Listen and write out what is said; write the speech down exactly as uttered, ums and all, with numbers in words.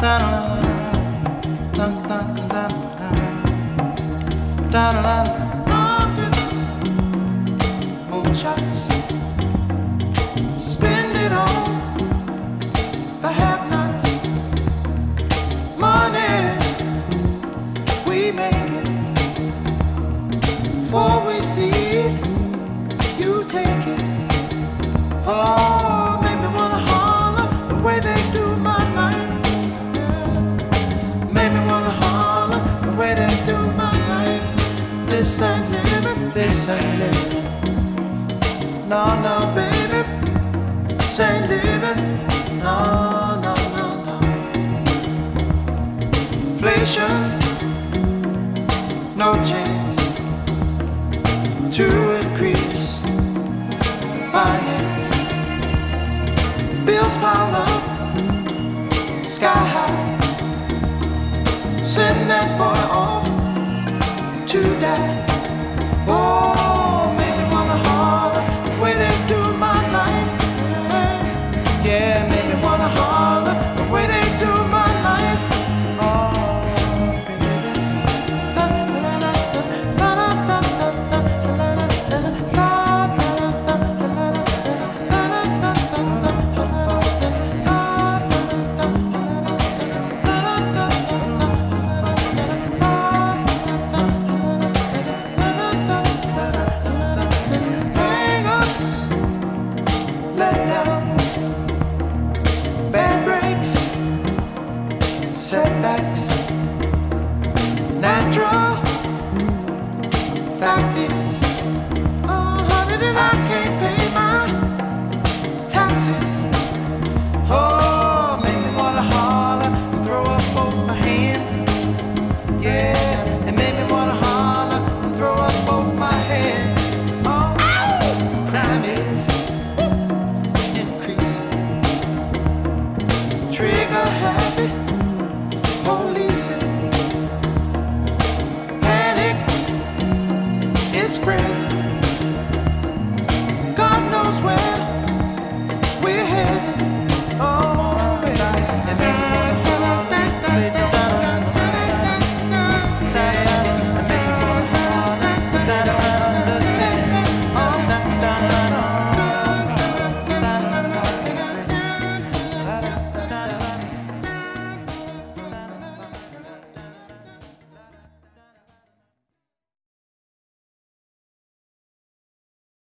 Moonshots, spend it on the have-nots. Money, we make it. Before we see it, you take it. Oh, make me wanna holler the way they do my life. Yeah. Make me wanna holler the way they do my life. This ain't living, this ain't living. No, no, baby, this ain't living. No, no, no, no. Inflation, no chance to increase finance. Bills pile up, sky high. Send that boy off to die. Oh, make me wanna holler the way they do my life. Yeah, make me wanna holler the way they do my life. Oh, baby. La la la la la la la la la la la. Setbacks, natural. Fact is, oh, honey, that I can't pay my taxes.